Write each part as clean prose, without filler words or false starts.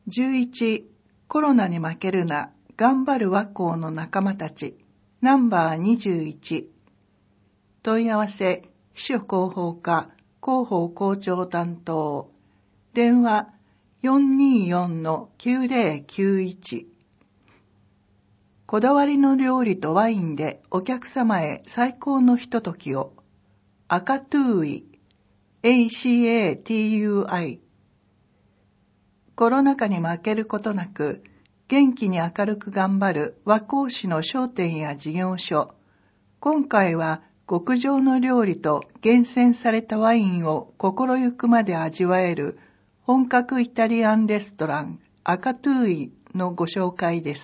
11、コロナに負けるな、頑張る和光の仲間たち、ナンバー21。問い合わせ、秘書広報課、広報校長担当。電話、424-9091。こだわりの料理とワインでお客様へ最高のひとときを。アカトゥーイ、ACATUI。コロナ禍に負けることなく、元気に明るく頑張る和光市の商店や事業所。今回は極上の料理と厳選されたワインを心ゆくまで味わえる本格イタリアンレストランアカトゥーイのご紹介です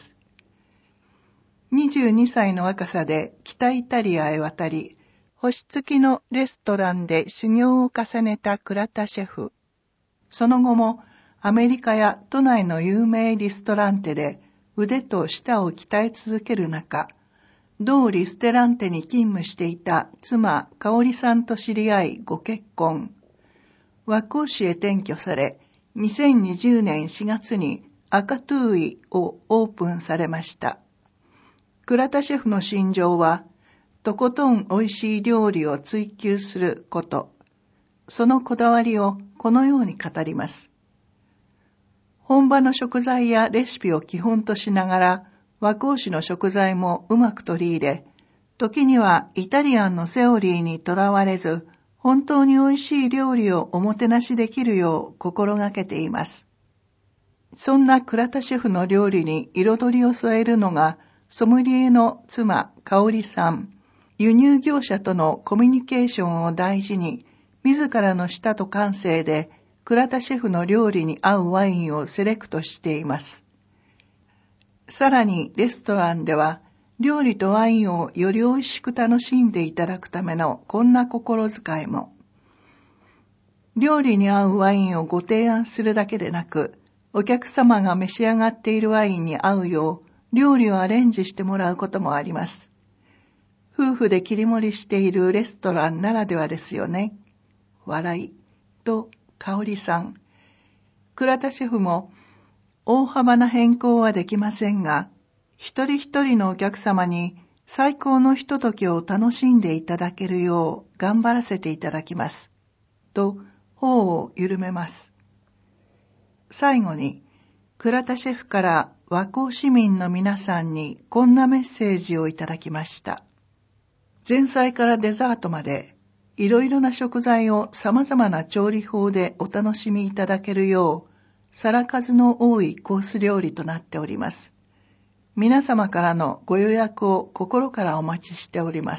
。22歳の若さで北イタリアへ渡り、星付きのレストランで修行を重ねた倉田シェフ。その後もアメリカや都内の有名リストランテで腕と舌を鍛え続ける中、同リステランテに勤務していた妻香織さんと知り合いご結婚。和光市へ転居され、2020年4月にアカトゥーイをオープンされました。倉田シェフの信条は、とことん美味しい料理を追求すること。そのこだわりをこのように語ります。本場の食材やレシピを基本としながら、和光市の食材もうまく取り入れ、時にはイタリアンのセオリーにとらわれず、本当に美味しい料理をおもてなしできるよう心がけています。そんな倉田シェフの料理に彩りを添えるのが、ソムリエの妻、香織さん。輸入業者とのコミュニケーションを大事に、自らの舌と感性で、倉田シェフの料理に合うワインをセレクトしています。さらにレストランでは料理とワインをより美味しく楽しんでいただくためのこんな心遣いも。料理に合うワインをご提案するだけでなく、お客様が召し上がっているワインに合うよう料理をアレンジしてもらうこともあります。夫婦で切り盛りしているレストランならではですよね。笑いと香織さん。倉田シェフも大幅な変更はできませんが、一人一人のお客様に最高のひとときを楽しんでいただけるよう頑張らせていただきます。と、頬を緩めます。最後に、倉田シェフから和光市民の皆さんにこんなメッセージをいただきました。前菜からデザートまで、いろいろな食材を様々な調理法でお楽しみいただけるよう、皿数の多いコース料理となっております。皆様からのご予約を心からお待ちしております。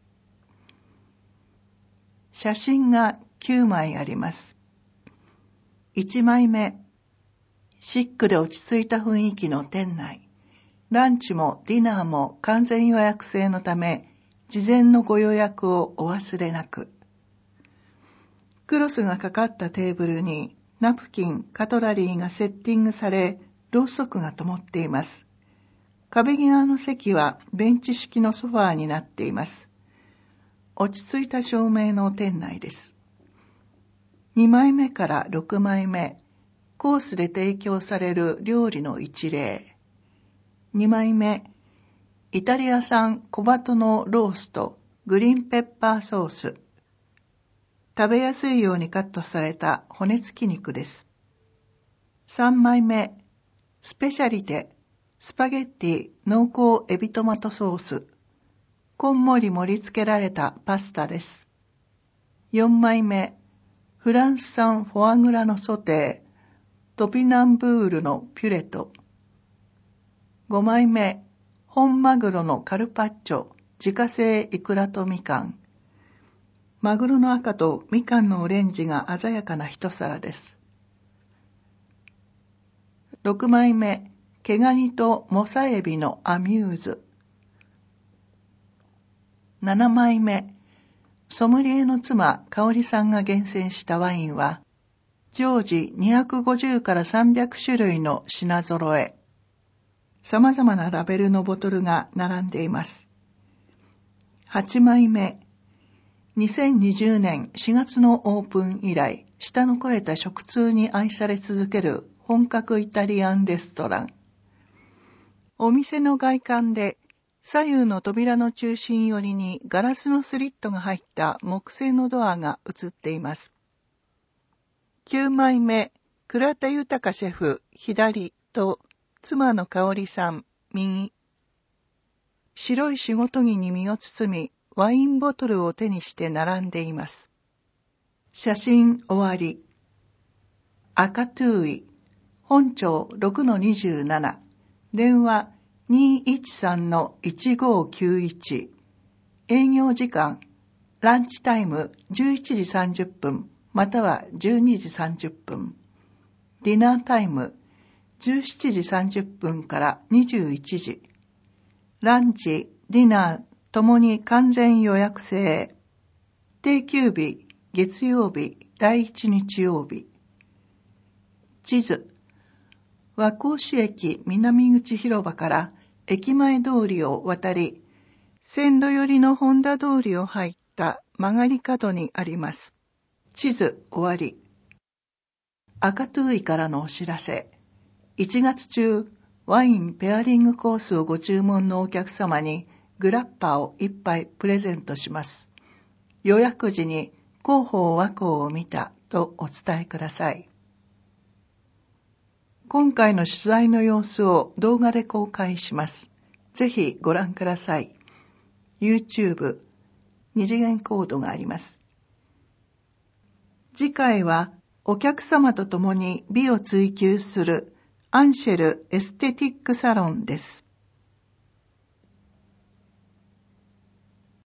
写真が9枚あります。1枚目、シックで落ち着いた雰囲気の店内。ランチもディナーも完全予約制のため、事前のご予約をお忘れなく。クロスがかかったテーブルにナプキン、カトラリーがセッティングされ、ろうそくが灯っています。壁際の席はベンチ式のソファーになっています。落ち着いた照明の店内です。2枚目から6枚目、コースで提供される料理の一例。2枚目、イタリア産小鳩のロースト、グリーンペッパーソース。食べやすいようにカットされた骨付き肉です。3枚目、スペシャリテ、スパゲッティ濃厚エビトマトソース。こんもり盛り付けられたパスタです。4枚目、フランス産フォアグラのソテー、トピナンブールのピュレと。5枚目、本マグロのカルパッチョ、自家製イクラとみかん。マグロの赤とみかんのオレンジが鮮やかな一皿です。6枚目、毛ガニとモサエビのアミューズ。7枚目、ソムリエの妻、香織さんが厳選したワインは、常時250から300種類の品揃え。様々なラベルのボトルが並んでいます。8枚目、2020年4月のオープン以来、舌の肥えた食通に愛され続ける本格イタリアンレストラン。お店の外観で左右の扉の中心寄りにガラスのスリットが入った木製のドアが映っています。9枚目、倉田豊シェフ左と妻の香織さん右。白い仕事着に身を包み、ワインボトルを手にして並んでいます。写真終わり。赤トゥーイ、本庁 6-27、電話 213-1591、営業時間、ランチタイム11時30分、または12時30分。ディナータイム、17時30分から21時。ランチ、ディナー、ともに完全予約制。定休日、月曜日、第1日曜日。地図。和光市駅南口広場から駅前通りを渡り、線路寄りの本田通りを入った曲がり角にあります。地図終わり。赤トゥーイからのお知らせ。1月中、ワインペアリングコースをご注文のお客様にグラッパを1杯プレゼントします。予約時に広報和光を見たとお伝えください。今回の取材の様子を動画で公開します。ぜひご覧ください。YouTube、二次元コードがあります。次回はお客様と共に美を追求するアンシェルエステティックサロンです。